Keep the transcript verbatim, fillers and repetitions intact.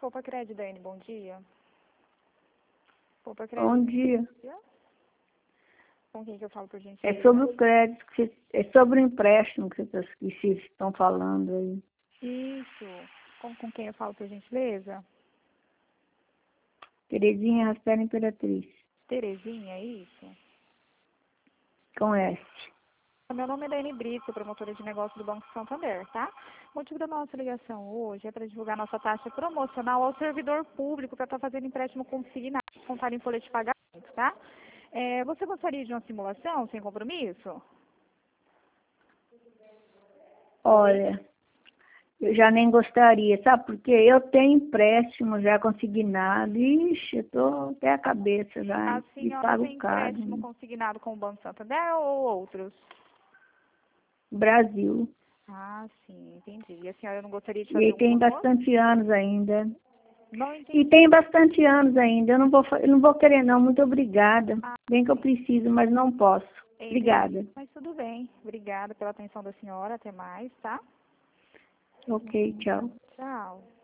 Poupa Crédito, Daiane, bom dia. Poupa Bom Crédito, dia. bom dia. Com quem que eu falo, por gentileza? É sobre o crédito, que você, é sobre o empréstimo que vocês, que vocês estão falando aí. Isso. Com, com quem eu falo, por gentileza? Terezinha Raspera Imperatriz, Terezinha, é isso? com S. Meu nome é Daiane Brito, promotora de negócio do Banco Santander, tá? O motivo da nossa ligação hoje é para divulgar nossa taxa promocional ao servidor público para estar fazendo empréstimo consignado, contar em folha de pagamento, tá? É, você gostaria de uma simulação sem compromisso? Olha, eu já nem gostaria, sabe? Porque eu tenho empréstimo já consignado. Ixi, eu tô até a cabeça já A e senhora pago tem caro. empréstimo consignado com o Banco Santander ou outros? Brasil. Ah, sim, entendi. E a senhora não gostaria de E aí fazer um tem conosco? bastante anos ainda. Não E entendi. tem bastante anos ainda. Eu não vou, fa- eu não vou querer não. Muito obrigada. Ah, Bem que eu preciso, mas não posso. entendi. Obrigada. Mas tudo bem. Obrigada pela atenção da senhora. Até mais, tá? Ok, tchau. Tchau.